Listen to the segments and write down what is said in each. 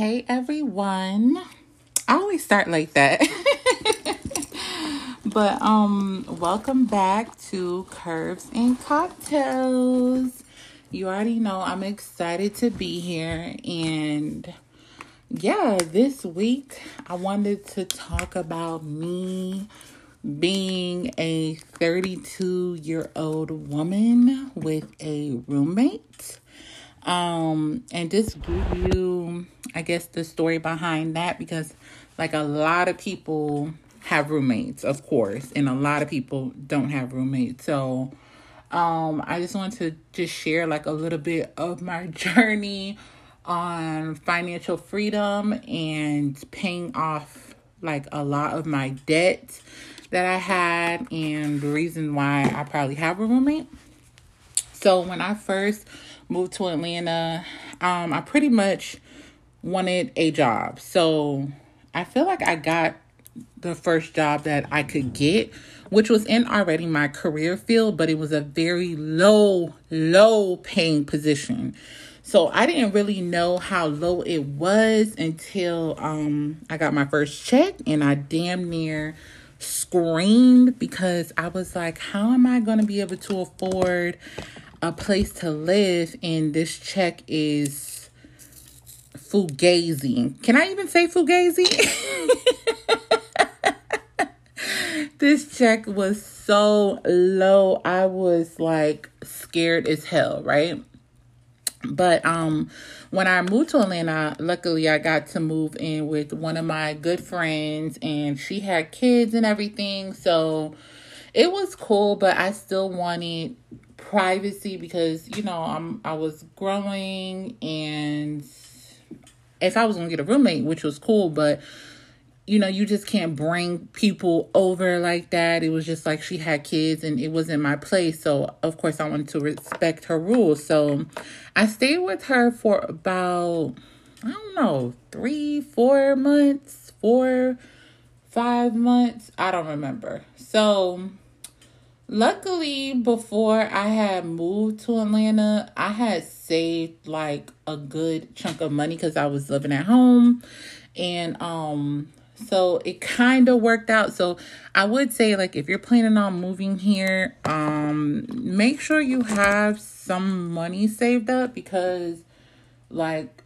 Hey everyone. I always start like that. But welcome back to Curves and Cocktails. You already know I'm excited to be here, and yeah, this week I wanted to talk about me being a 32-year-old woman with a roommate. And just give you, I guess, the story behind that, because like a lot of people have roommates, of course, and a lot of people don't have roommates. So, I just want to just share like a little bit of my journey on financial freedom and paying off like a lot of my debt that I had, and the reason why I probably have a roommate. So when I first moved to Atlanta, I pretty much wanted a job. So I feel like I got the first job that I could get, which was in already my career field, but it was a very low paying position. So I didn't really know how low it was until I got my first check, and I damn near screamed because I was like, how am I going to be able to afford a place to live, and this check is fugazi? Can I even say fugazi? This check was so low. I was like scared as hell, right? But when I moved to Atlanta, luckily I got to move in with one of my good friends, and she had kids and everything. So it was cool, but I still wanted privacy because, I was growing, and if I was going to get a roommate, which was cool, but you just can't bring people over like that. It was just like she had kids and it wasn't my place. So, of course, I wanted to respect her rules. So, I stayed with her for about, 3, 4 months, 4, 5 months. I don't remember. So, luckily, before I had moved to Atlanta, I had saved like a good chunk of money because I was living at home. And, so it kind of worked out. So I would say, like, if you're planning on moving here, make sure you have some money saved up, because like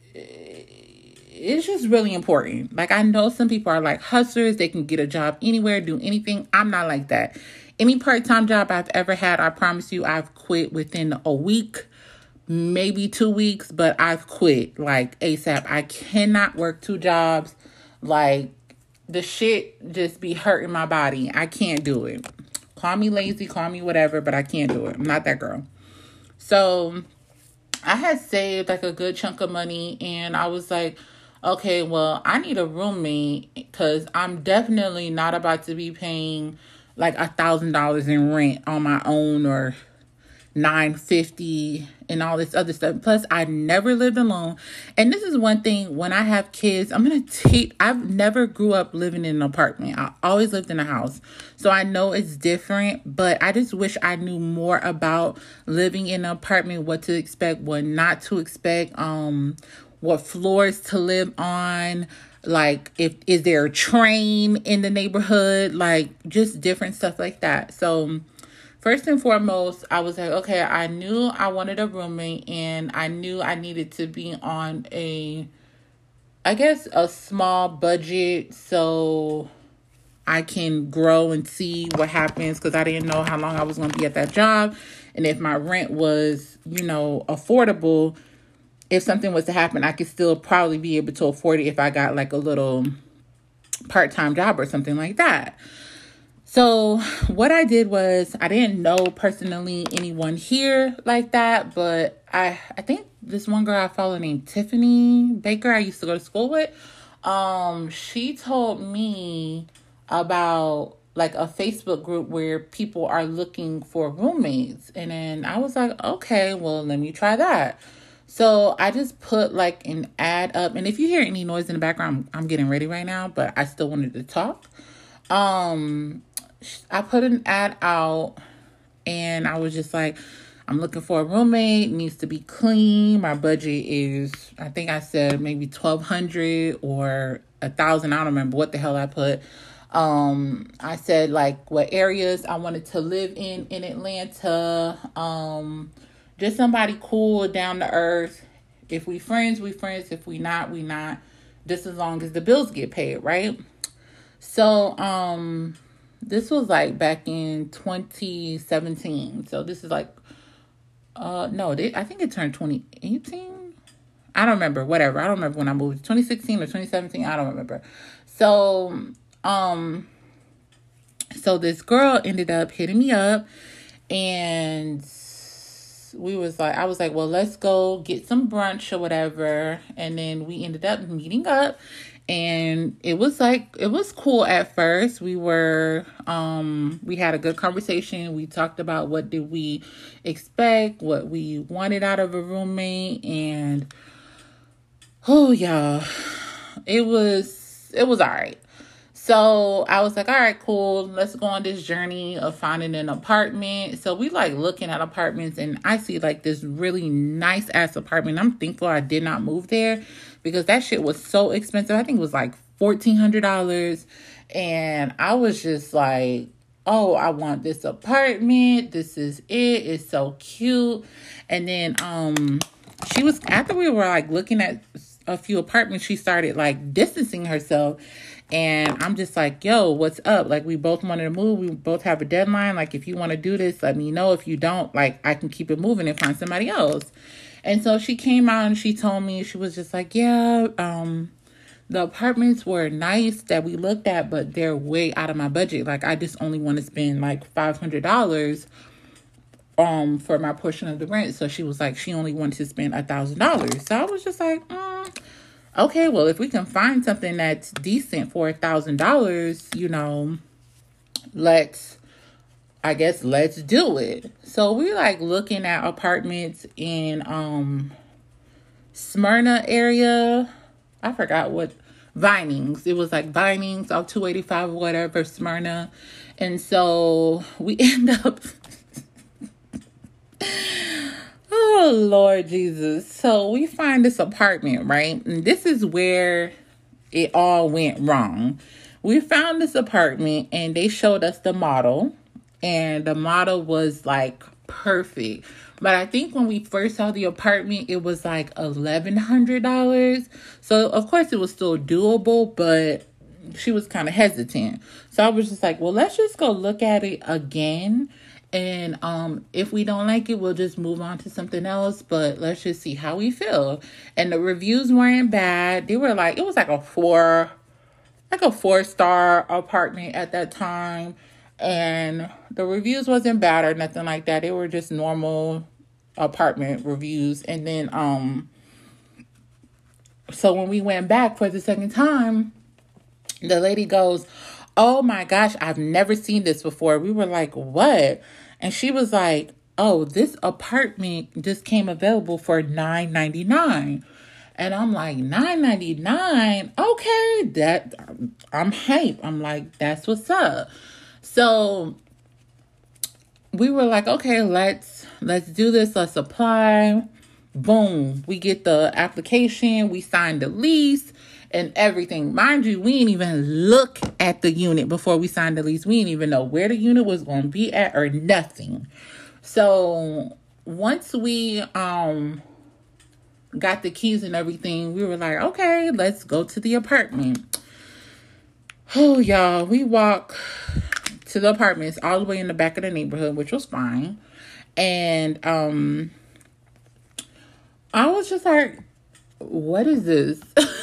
it's just really important. Like, I know some people are like hustlers. They can get a job anywhere, do anything. I'm not like that. Any part-time job I've ever had, I promise you, I've quit within a week, maybe 2 weeks, but I've quit like ASAP. I cannot work 2 jobs. Like, the shit just be hurting my body. I can't do it. Call me lazy, call me whatever, but I can't do it. I'm not that girl. So I had saved like a good chunk of money, and I was like, okay, well, I need a roommate because I'm definitely not about to be paying like $1,000 in rent on my own, or $950 and all this other stuff. Plus, I never lived alone. And this is one thing, when I have kids, I've never grew up living in an apartment. I always lived in a house. So I know it's different, but I just wish I knew more about living in an apartment, what to expect, what not to expect, what floors to live on. Like, is there a train in the neighborhood? Like, just different stuff like that. So first and foremost, I was like, okay, I knew I wanted a roommate, and I knew I needed to be on a small budget so I can grow and see what happens, because I didn't know how long I was going to be at that job. And if my rent was, affordable, if something was to happen, I could still probably be able to afford it if I got like a little part-time job or something like that. So what I did was, I didn't know personally anyone here like that, but I think this one girl I follow named Tiffany Baker, I used to go to school with, she told me about like a Facebook group where people are looking for roommates. And then I was like, okay, well, let me try that. So I just put like an ad up, and if you hear any noise in the background, I'm getting ready right now, but I still wanted to talk. I put an ad out, and I was just like, I'm looking for a roommate. It needs to be clean. My budget is, I think I said maybe 1,200 or 1,000. I don't remember what the hell I put. I said like what areas I wanted to live in Atlanta. Just somebody cool, down to earth. If we friends, we friends. If we not, we not. Just as long as the bills get paid, right? So, this was like back in 2017. So this is like, no, I think it turned 2018. I don't remember. Whatever. I don't remember when I moved. 2016 or 2017. I don't remember. So, so this girl ended up hitting me up, and I was like, well, let's go get some brunch or whatever. And then we ended up meeting up, and it was cool at first. We had a good conversation. We talked about what did we expect, what we wanted out of a roommate, and oh, y'all, it was all right. So I was like, all right, cool. Let's go on this journey of finding an apartment. So we like looking at apartments, and I see like this really nice ass apartment. I'm thankful I did not move there because that shit was so expensive. I think it was like $1,400. And I was just like, oh, I want this apartment. This is it. It's so cute. And then after we were like looking at a few apartments, she started like distancing herself. And I'm just like, yo, what's up? Like, we both wanted to move. We both have a deadline. Like, if you want to do this, let me know. If you don't, like, I can keep it moving and find somebody else. And so she came out and she told me, she was just like, yeah, the apartments were nice that we looked at, but they're way out of my budget. Like, I just only want to spend like $500 for my portion of the rent. So she was like, she only wanted to spend $1,000. So I was just like, okay, well, if we can find something that's decent for $1,000, you know, let's do it. So we're like looking at apartments in Smyrna area. I forgot what, Vinings. It was like Vinings off 285 or whatever, Smyrna. And so we end up oh, Lord Jesus. So we find this apartment, right? And this is where it all went wrong. We found this apartment and they showed us the model. And the model was like perfect. But I think when we first saw the apartment, it was like $1,100. So, of course, it was still doable, but she was kind of hesitant. So I was just like, well, let's just go look at it again. And if we don't like it, we'll just move on to something else. But let's just see how we feel. And the reviews weren't bad. They were like, it was like a 4-star apartment at that time. And the reviews wasn't bad or nothing like that. They were just normal apartment reviews. And then so when we went back for the second time, the lady goes, oh my gosh, I've never seen this before. We were like, what? And she was like, oh, this apartment just came available for $999. And I'm like, $999? Okay, I'm hype. I'm like, that's what's up. So we were like, okay, let's do this. Let's apply. Boom. We get the application. We signed the lease and everything. Mind you, we didn't even look at the unit before we signed the lease. We didn't even know where the unit was going to be at or nothing. So once we got the keys and everything, we were like, okay, let's go to the apartment. Oh, y'all, we walk to the apartments all the way in the back of the neighborhood, which was fine. And I was just like, what is this?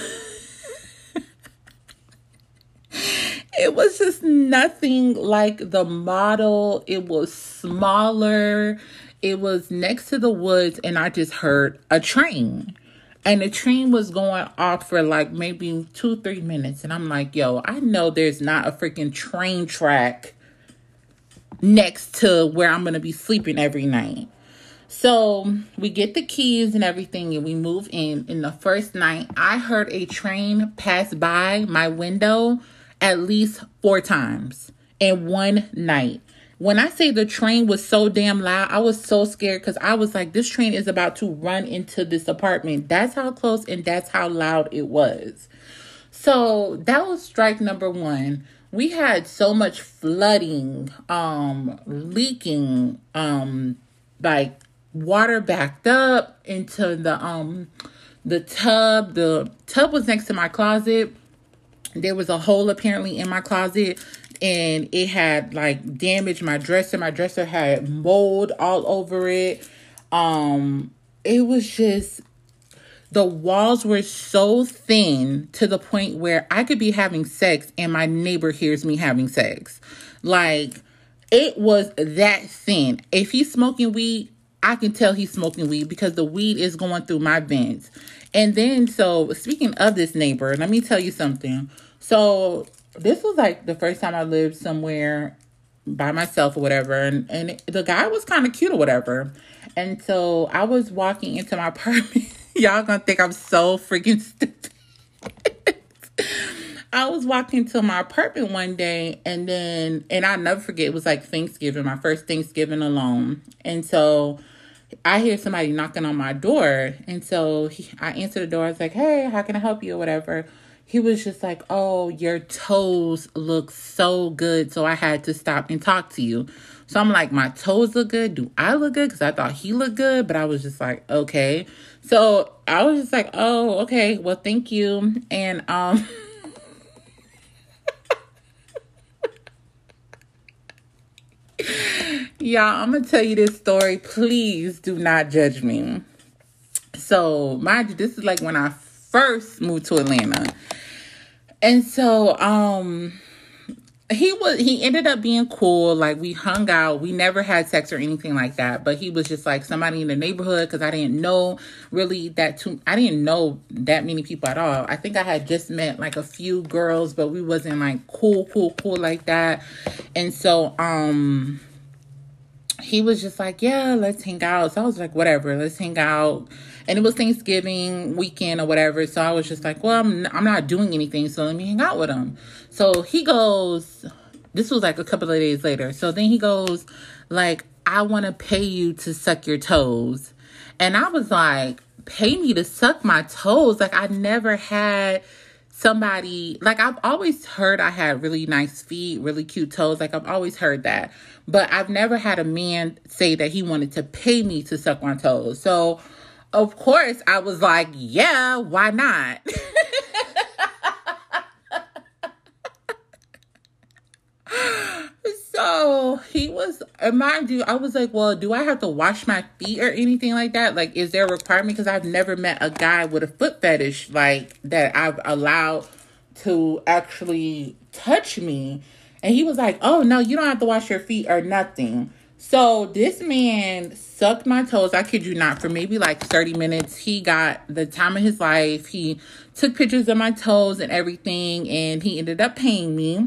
It was just nothing like the model. It was smaller. It was next to the woods, and I just heard a train. And the train was going off for like maybe 2-3 minutes. And I'm like, yo, I know there's not a freaking train track next to where I'm going to be sleeping every night. So we get the keys and everything, and we move in. In the first night, I heard a train pass by my window at least 4 times in one night. When I say the train was so damn loud, I was so scared because I was like, this train is about to run into this apartment. That's how close and that's how loud it was. So that was strike number one. We had so much flooding, leaking, like water backed up into the tub. The tub was next to my closet. There was a hole apparently in my closet, and it had like damaged my dresser. My dresser had mold all over it. It was just, the walls were so thin to the point where I could be having sex and my neighbor hears me having sex. Like, it was that thin. If he's smoking weed, I can tell he's smoking weed because the weed is going through my vents. And then, so speaking of this neighbor, let me tell you something. So this was like the first time I lived somewhere by myself or whatever. And the guy was kind of cute or whatever. And so I was walking into my apartment. Y'all gonna think I'm so freaking stupid. I was walking to my apartment one day, and I'll never forget, it was like Thanksgiving, my first Thanksgiving alone. And so I hear somebody knocking on my door. And so I answered the door. I was like, hey, how can I help you or whatever? He was just like, oh, your toes look so good, so I had to stop and talk to you. So I'm like, my toes look good? Do I look good? Because I thought he looked good, but I was just like, okay. So I was just like, oh, okay, well, thank you. And y'all, I'm going to tell you this story. Please do not judge me. So mind you, this is like when I first moved to Atlanta. And so he ended up being cool. Like, we hung out. We never had sex or anything like that. But he was just like somebody in the neighborhood, because I didn't know I didn't know that many people at all. I think I had just met like a few girls, but we wasn't like cool like that. And so he was just like, yeah, let's hang out. So I was like, whatever, let's hang out. And it was Thanksgiving weekend or whatever. So I was just like, well, I'm not doing anything, so let me hang out with him. So he goes, this was like a couple of days later. So then he goes, like, I want to pay you to suck your toes. And I was like, pay me to suck my toes? Like, I never had somebody, like, I've always heard I had really nice feet, really cute toes. Like, I've always heard that. But I've never had a man say that he wanted to pay me to suck my toes. So of course, I was like, yeah, why not? So he was, mind you, I was like, well, do I have to wash my feet or anything like that? Like, is there a requirement? Because I've never met a guy with a foot fetish, like, that I've allowed to actually touch me. And he was like, oh, no, you don't have to wash your feet or nothing. So this man sucked my toes, I kid you not, for maybe like 30 minutes. He got the time of his life. He took pictures of my toes and everything, and he ended up paying me.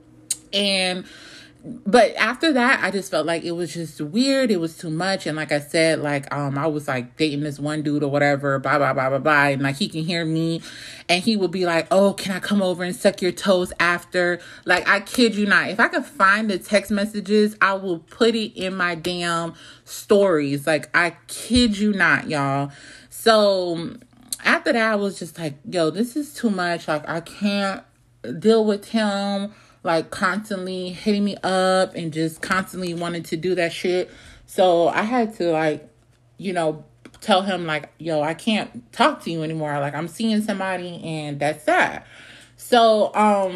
But after that, I just felt like it was just weird. It was too much. And like I said, like, I was like dating this one dude or whatever, blah, blah, blah, blah, blah. And like, he can hear me and he would be like, oh, can I come over and suck your toes after? Like, I kid you not. If I could find the text messages, I will put it in my damn stories. Like, I kid you not, y'all. So after that, I was just like, yo, this is too much. Like, I can't deal with him, like, constantly hitting me up and just constantly wanting to do that shit. So I had to, like, tell him, like, yo, I can't talk to you anymore. Like, I'm seeing somebody and that's that. So,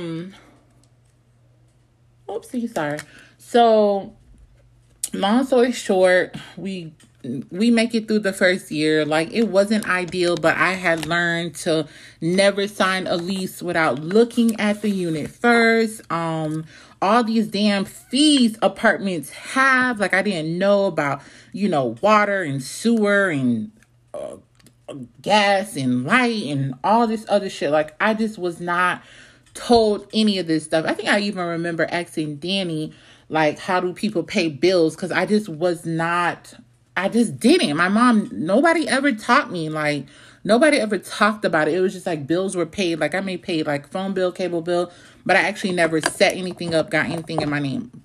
oopsie, sorry. So, long story short, we make it through the first year. Like, it wasn't ideal, but I had learned to never sign a lease without looking at the unit first. All these damn fees apartments have, like, I didn't know about, water and sewer and gas and light and all this other shit. Like, I just was not told any of this stuff. I think I even remember asking Danny, like, how do people pay bills? Because I just didn't. My mom, nobody ever taught me. Like, nobody ever talked about it. It was just like bills were paid. Like, I may pay like phone bill, cable bill, but I actually never set anything up, got anything in my name.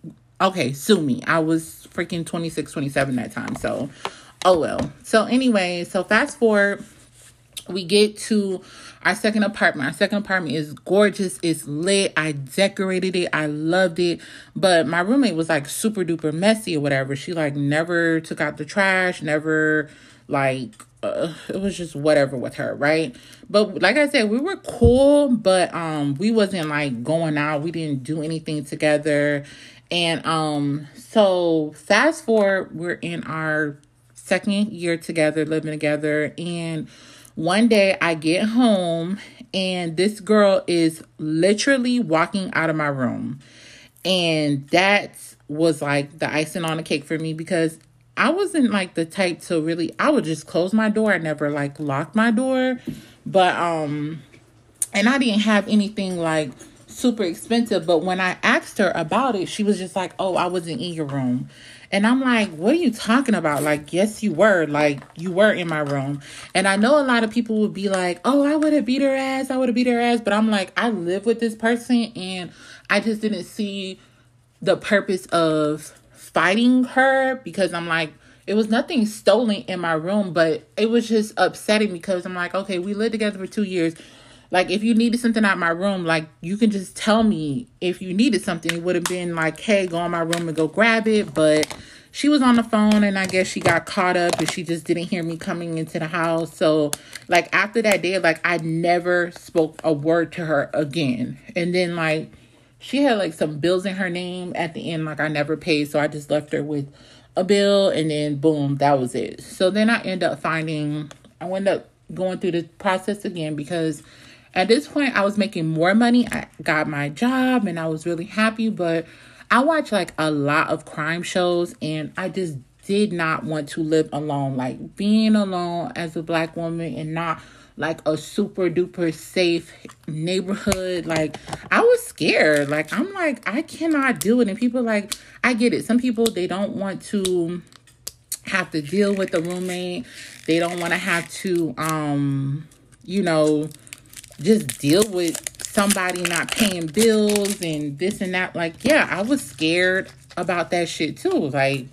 Okay, sue me. I was freaking 26, 27 that time. So, oh well. So anyway, so fast forward, we get to our second apartment. Our second apartment is gorgeous. It's lit. I decorated it. I loved it. But my roommate was like super duper messy or whatever. She like never took out the trash, never like, it was just whatever with her, right? But like I said, we were cool, but we wasn't like going out. We didn't do anything together. And so fast forward, we're in our second year together, living together, and one day I get home and this girl is literally walking out of my room. And that was like the icing on the cake for me, because I wasn't like the type to really, I would just close my door. I never like locked my door. But, and I didn't have anything like super expensive. But when I asked her about it, she was just like, oh, I wasn't in your room. And I'm like, what are you talking about? Like, yes, you were. Like, you were in my room. And I know a lot of people would be like, oh, I would have beat her ass. I would have beat her ass. But I'm like, I live with this person. And I just didn't see the purpose of fighting her, because I'm like, it was nothing stolen in my room. But it was just upsetting because I'm like, okay, we lived together for 2 years. Like, if you needed something out of my room, like, you can just tell me if you needed something. It would have been like, hey, go in my room and go grab it. But she was on the phone, and I guess she got caught up, and she just didn't hear me coming into the house. So, like, after that day, like, I never spoke a word to her again. And then, like, she had, like, some bills in her name at the end, like, I never paid. So I just left her with a bill, and then, boom, that was it. So then I ended up going through the process again, because at this point, I was making more money. I got my job and I was really happy, but I watch like a lot of crime shows, and I just did not want to live alone. Like, being alone as a Black woman and not like a super duper safe neighborhood. Like, I was scared. Like, I'm like, I cannot do it. And people like, I get it. Some people, they don't want to have to deal with a roommate. They don't want to have to, just deal with somebody not paying bills and this and that. Like, yeah, I was scared about that shit too. Like,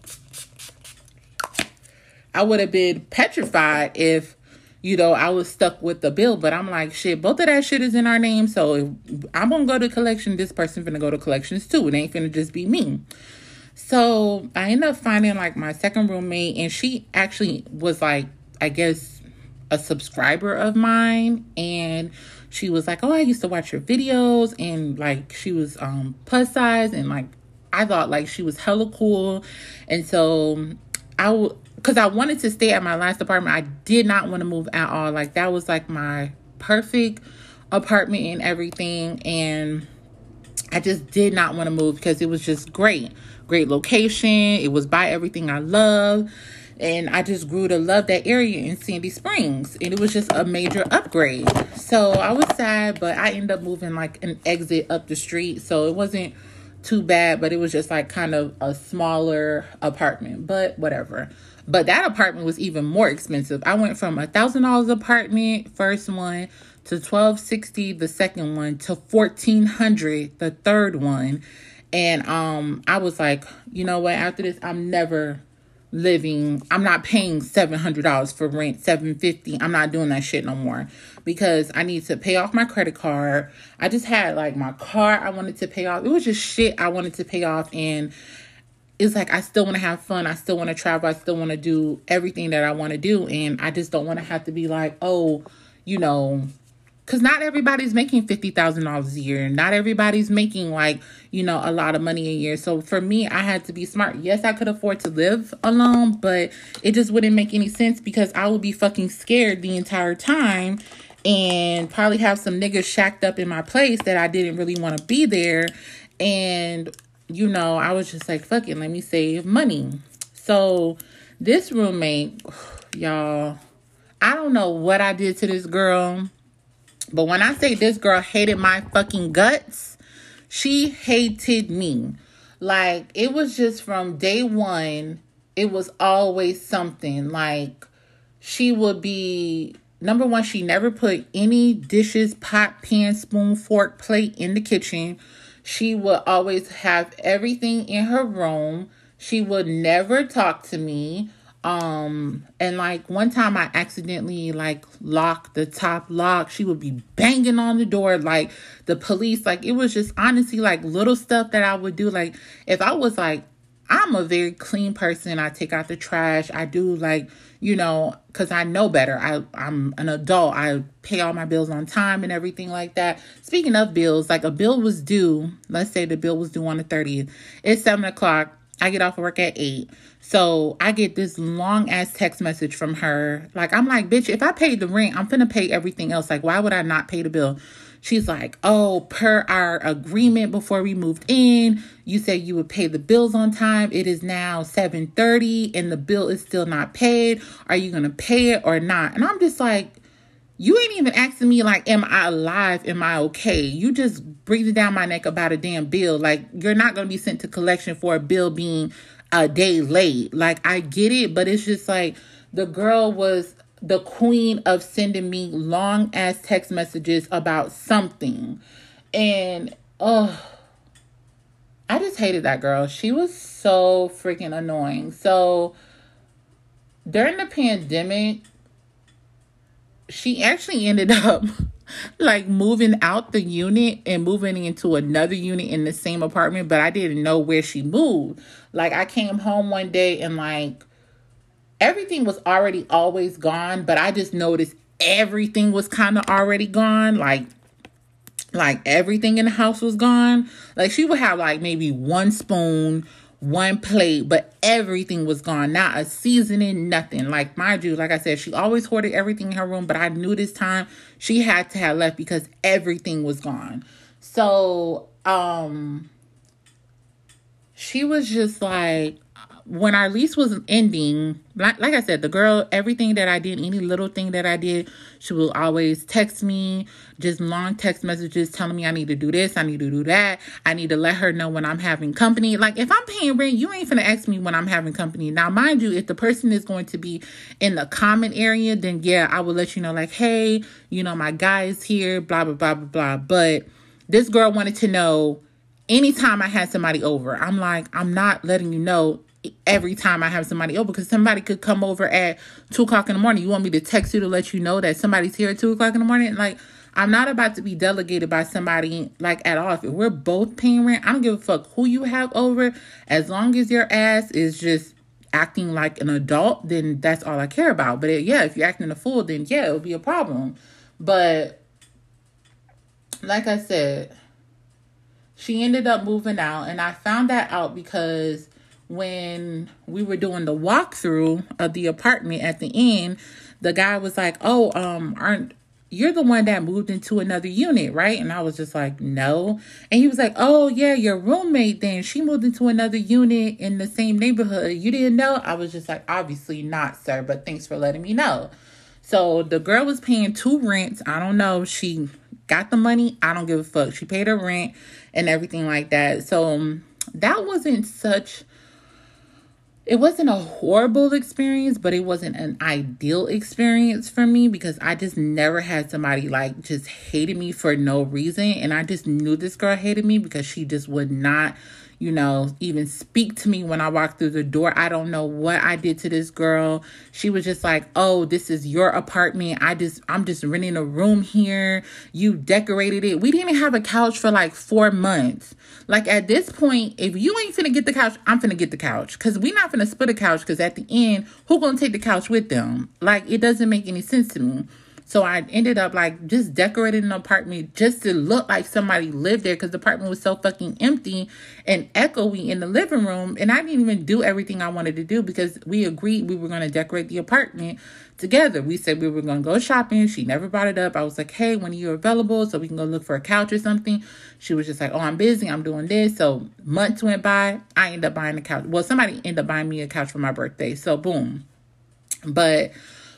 I would have been petrified if, I was stuck with the bill. But I'm like, shit, both of that shit is in our name. So if I'm going to go to collection, this person finna go to collections too. It ain't finna just be me. So I ended up finding like my second roommate, and she actually was like, I guess, a subscriber of mine. And she was like, oh, I used to watch your videos, and like, she was plus size, and like, I thought like she was hella cool. And so because I wanted to stay at my last apartment. I did not want to move at all. Like, that was like my perfect apartment and everything, and I just did not want to move because it was just great location. It was by everything I love. And I just grew to love that area in Sandy Springs. And it was just a major upgrade. So I was sad, but I ended up moving like an exit up the street. So it wasn't too bad, but it was just like kind of a smaller apartment. But whatever. But that apartment was even more expensive. I went from $1,000 apartment, first one, to $1,260 the second one, to $1,400 the third one. And I was like, you know what? After this, I'm not paying $700 for rent, $750. I'm not doing that shit no more, because I need to pay off my credit card. I just had like my car I wanted to pay off. It was just shit I wanted to pay off. And it's like, I still want to have fun. I still want to travel. I still want to do everything that I want to do. And I just don't want to have to be like, oh, because not everybody's making $50,000 a year. Not everybody's making like, a lot of money a year. So for me, I had to be smart. Yes, I could afford to live alone, but it just wouldn't make any sense, because I would be fucking scared the entire time and probably have some niggas shacked up in my place that I didn't really want to be there. And, I was just like, fuck it, let me save money. So this roommate, y'all, I don't know what I did to this girl. But when I say this girl hated my fucking guts, she hated me. Like, it was just from day one, it was always something. Like, she would be, number one, she never put any dishes, pot, pan, spoon, fork, plate in the kitchen. She would always have everything in her room. She would never talk to me. And like one time I accidentally like locked the top lock. She would be banging on the door like the police. Like it was just honestly like little stuff that I would do. Like if I was like, I'm a very clean person. I take out the trash. I do like, because I know better. I'm an adult. I pay all my bills on time and everything like that. Speaking of bills, like a bill was due. Let's say the bill was due on the 30th. It's 7 o'clock. I get off of work at 8. So I get this long ass text message from her. Like, I'm like, bitch, if I paid the rent, I'm finna pay everything else. Like, why would I not pay the bill? She's like, oh, per our agreement before we moved in, you said you would pay the bills on time. It is now 7:30 and the bill is still not paid. Are you going to pay it or not? And I'm just like, you ain't even asking me like, am I alive? Am I okay? You just breathing down my neck about a damn bill. Like, you're not going to be sent to collection for a bill being a day late. Like, I get it, but it's just like the girl was the queen of sending me long ass text messages about something. And I just hated that girl. She was so freaking annoying. So during the pandemic, she actually ended up like moving out the unit and moving into another unit in the same apartment, but I didn't know where she moved. Like I came home one day and like everything was already always gone, but I just noticed everything was kind of already gone. Like everything in the house was gone. Like she would have like maybe one spoon, one plate, but everything was gone. Not a seasoning, nothing. Like mind you, like I said, she always hoarded everything in her room, but I knew this time she had to have left because everything was gone. So, she was just like, when our lease was ending, like I said, the girl, everything that I did, any little thing that I did, she will always text me, just long text messages telling me I need to do this, I need to do that, I need to let her know when I'm having company. Like, if I'm paying rent, you ain't finna ask me when I'm having company. Now, mind you, if the person is going to be in the common area, then yeah, I will let you know, like, hey, my guy is here, blah, blah, blah, blah, blah. But this girl wanted to know anytime I had somebody over. I'm like, I'm not letting you know every time I have somebody over, because somebody could come over at 2 o'clock in the morning. You want me to text you to let you know that somebody's here at 2 o'clock in the morning? Like, I'm not about to be delegated by somebody like at all. If we're both paying rent, I don't give a fuck who you have over. As long as your ass is just acting like an adult, then that's all I care about. But if you're acting a fool, then yeah, it'll be a problem. But like I said, she ended up moving out, and I found that out because when we were doing the walkthrough of the apartment at the end, the guy was like, aren't you're the one that moved into another unit, right? And I was just like, no. And he was like, oh yeah, your roommate then, she moved into another unit in the same neighborhood. You didn't know? I was just like, obviously not, sir, but thanks for letting me know. So the girl was paying 2 rents. I don't know. She got the money. I don't give a fuck. She paid her rent and everything like that. So that wasn't it wasn't a horrible experience, but it wasn't an ideal experience for me because I just never had somebody like just hated me for no reason. And I just knew this girl hated me because she just would not, even speak to me when I walked through the door. I don't know what I did to this girl. She was just like, oh, this is your apartment. I'm just renting a room here. You decorated it. We didn't have a couch for like 4 months. Like at this point, if you ain't finna get the couch, I'm finna get the couch. Cause we not finna split a couch. Cause at the end, who gonna take the couch with them? Like it doesn't make any sense to me. So I ended up like just decorating an apartment just to look like somebody lived there because the apartment was so fucking empty and echoey in the living room. And I didn't even do everything I wanted to do because we agreed we were going to decorate the apartment together. We said we were going to go shopping. She never brought it up. I was like, hey, when are you available so we can go look for a couch or something? She was just like, oh, I'm busy. I'm doing this. So months went by. I ended up buying a couch. Well, somebody ended up buying me a couch for my birthday. So boom. But,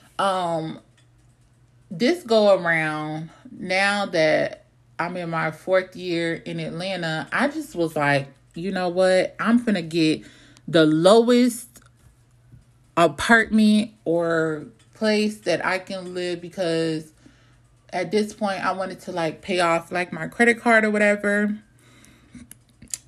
this go around, now that I'm in my 4th year in Atlanta, I just was like, you know what? I'm finna get the lowest apartment or place that I can live because at this point I wanted to like pay off like my credit card or whatever.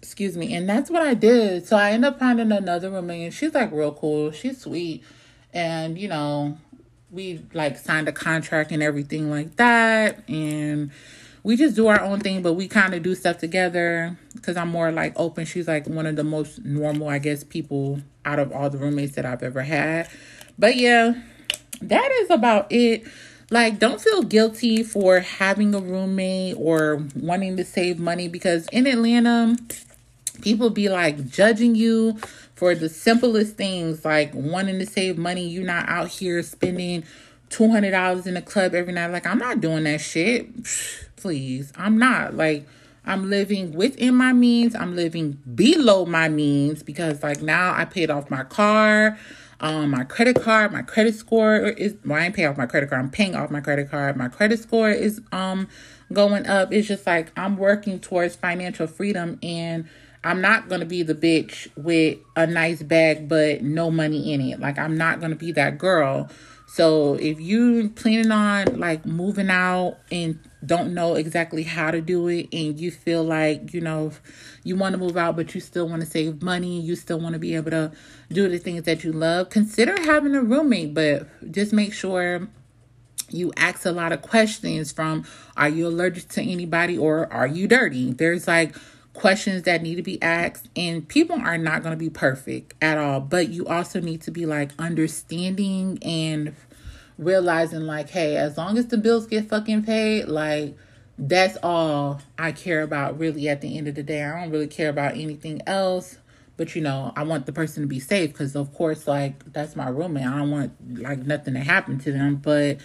Excuse me. And that's what I did. So I ended up finding another roommate, and she's like real cool. She's sweet. And, you know, we like signed a contract and everything like that. And we just do our own thing, but we kind of do stuff together because I'm more like open. She's like one of the most normal, I guess, people out of all the roommates that I've ever had. But yeah, that is about it. Like, don't feel guilty for having a roommate or wanting to save money, because in Atlanta, people be like judging you for the simplest things, like wanting to save money. You're not out here spending $200 in a club every night. Like, I'm not doing that shit. Please, I'm not. Like, I'm living within my means. I'm living below my means because, like, now I paid off my car, my credit card, my credit score is, well, I ain't paying off my credit card. I'm paying off my credit card. My credit score is going up. It's just like I'm working towards financial freedom, and I'm not going to be the bitch with a nice bag but no money in it. Like, I'm not going to be that girl. So if you planning on like moving out and don't know exactly how to do it, and you feel like, you know, you want to move out but you still want to save money, you still want to be able to do the things that you love, consider having a roommate. But just make sure you ask a lot of questions from, are you allergic to anybody, or are you dirty? There's like questions that need to be asked, and people are not going to be perfect at all, but you also need to be like understanding and realizing like, hey, as long as the bills get fucking paid, like, that's all I care about really at the end of the day. I don't really care about anything else. But, you know, I want the person to be safe because, of course, like, that's my roommate. I don't want, like, nothing to happen to them. But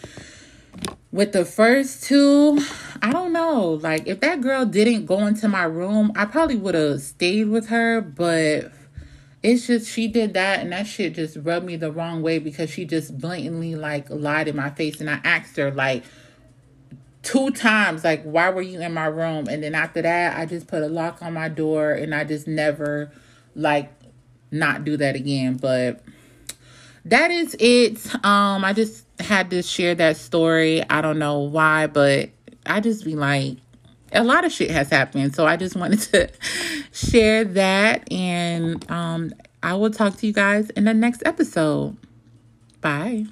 with the first two, I don't know. Like, if that girl didn't go into my room, I probably would have stayed with her. But it's just, she did that, and that shit just rubbed me the wrong way because she just blatantly, like, lied in my face. And I asked her, like, 2 times, like, why were you in my room? And then after that, I just put a lock on my door, and I just never, like, not do that again. But that is it. I just had to share that story. I don't know why, but I just be like, a lot of shit has happened. So I just wanted to share that. And I will talk to you guys in the next episode. Bye.